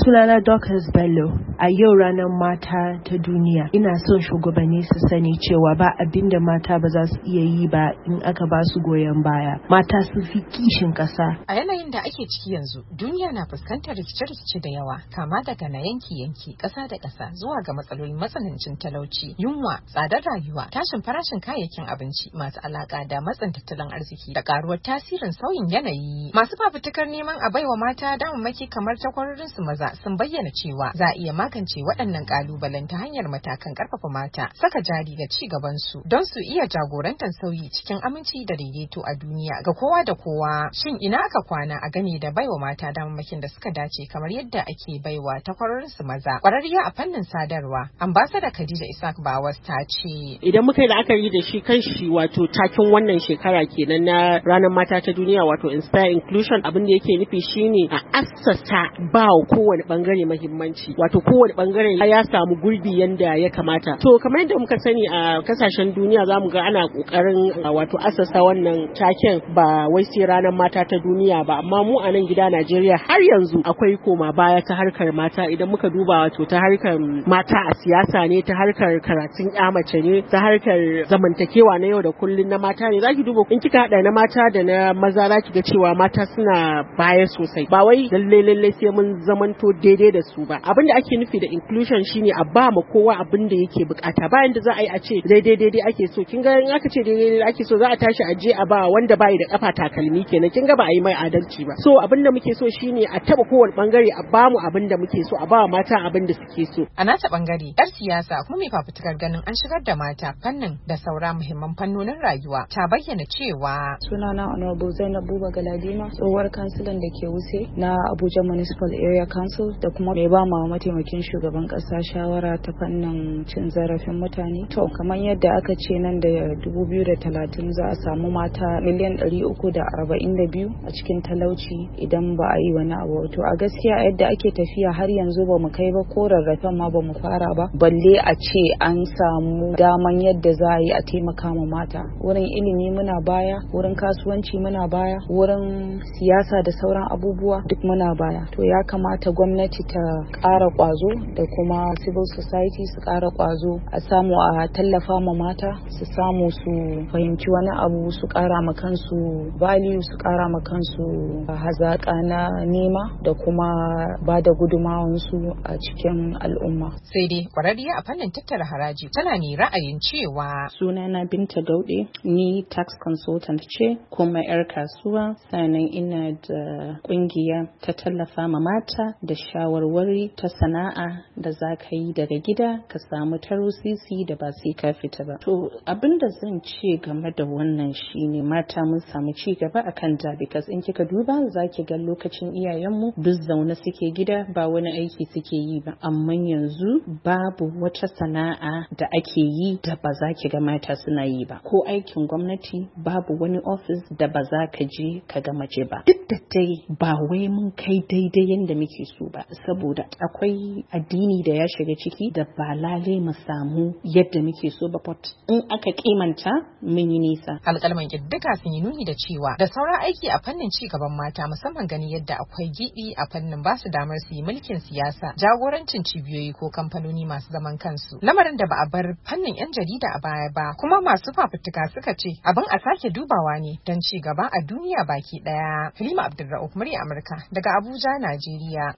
Sunana Dorcas Bello. A yau ranar mata ta duniya. Ina son shugabanni su sani cewa ba abin da mata ba za su iya yi ba in aka ba su goyon baya. Mata su fi kishin ƙasa. A yanayin da ake ciki yanzu, duniya na fuskantar rikice-rikice da yawa, kama daga na yanki-yanki, ƙasa da ƙasa, zuwa ga matsalolin matsanancin talauci, yunwa, tsadar rayuwa, tashin farashin kayayyakin abinci masu alaƙa da matsin tattalin arziki da ƙaruwar tasirin sauyin yanayi. Masu fafutukar neman a baiwa mata damammaki kamar takwarorinsu maza sun bayyana cewa za a iya magance waɗannan ƙalubalen ta hanyar matakan ƙarfafa mata, saka jari ga ci gabansu don su iya jagorantar sauyi cikin aminci da daidaito a duniya ga kowa da kowa. Shin ina aka kwana a game da baiwa mata damammakin da suka dace kamar yadda ake baiwa takwarorinsu maza? Ƙwararriya a fannin sadarwa, Ambassador Khadija Isaac Bawas ta ce. Idan muka yi la'akari da shi kanshi wato takin wannan shekara kenan na ranar mata ta duniya wato Inspire Inclusion, abin da yake nufi shine a assasa ba kowane bangare muhimmanci, wato kowane bangare ya samu gurbi yanda ya kamata. To kamar yadda muka sani a kasashen duniya zamu ga ana kokarin wato assasa wannan taken ba wai sai ranar mata ta duniya ba, amma mu a nan gida Najeriya har yanzu akwai koma baya ta harkar mata. Idan muka duba wato ta harkar mata a siyasa ne, ta harkar karatun mace ne, ta harkar zamantakewa na yau da kullun na mata ne. Zaki duba in kika hada na mata da na maza zaki ga cewa mata suna baya sosai. Ba wai lalle sai mun zamanto daidai da su ba. Abin da ake nufi da inclusion shine a ba ma kowa abin da yake bukata. Bayan da za a yi a ce daidai ake so. Kin ga in aka ce daidai ake so za a tashi a je a ba wanda bai da kafa takalmi kenan. Kin ga ba a yi mai adalci ba. So abin da muke so shine a taba kowane bangare a ba mu abin da muke so, a ba mata abin da suke so. A nata bangare, yar siyasa kuma mai fafutukar ganin an shigar da mata fannin da saura muhimman fannonin rayuwa ta bayyana cewa. Sunana Honorable Zainab Buba Galadima, tsohuwar kansilan da ke Wuse na Abuja Municipal Area Council da kuma mai ba ma mataimakin shugaban kasa shawara ta fannin cin zarafin mutane. To kamar yadda aka ce nan da 2030 za a samu mata miliyan 342 a cikin talauci idan ba a yi wani abu. To a gaskiya yadda ake tafiya har yanzu ba mu kai ba, ko rarrafen ma ba mu fara ba, balle a ce an samu daman yadda za a yi a taimaka ma mata. Wurin ilimi muna baya, wurin kasuwanci muna baya, wurin siyasa da sauran abubuwa duk muna baya. To ya kamata gwamnati ta ƙara ƙwazo da kuma civil society su ƙara ƙwazo, a samu a tallafa ma mata su samu su fahimci wani abu, su ƙara ma kansu value, su ƙara ma kansu hazaƙa na nema da kuma ba da gudumawansu a cikin al'umma. Sai dai ƙwararriya a fannin tattara haraji tana ne ra'ayin cewa. Sunana Binta Gaude, ni tax consultant ce kuma 'yar kasuwa, sannan ina da ƙungiya ta tallafa ma mata da shawarwari ta sana'a da za ka yi daga gida ka samu taro sisi da ba sai ka fita ba. To abin da zan ce game da wannan shine mata mun samu ci gaba akan da, because in kika duba za ki ga lokacin iyayenmu duk zaune suke gida ba wani aiki suke yi ba, amma yanzu babu wata sana'a da ake yi da ba za ki ga mata suna yi ba. Ko aikin gwamnati babu wani ofis da ba za ka je ka ga mace ba. Duk da dai ba wai mun kai daidai yadda muke so ba, saboda akwai addini da ya shiga ciki da ba lalai mu samu yadda muke so ba, but in aka kimanta mun yi nisa. Alƙalman ƙiddiga sun yi nuni da cewa da sauran aiki a fannin ci gaban mata, musamman gani yadda akwai gibi a fannin ba su damar su yi mulkin siyasa, jagorancin cibiyoyi ko kamfanoni masu zaman kansu, lamarin da ba a bar fannin 'yan jarida a baya ba. Kuma masu fafutuka suka ce abin a sake dubawa ne don ci gaba a duniya baki daya. Halima Abdulra'uf, murya Amurka daga Abuja, Najeriya.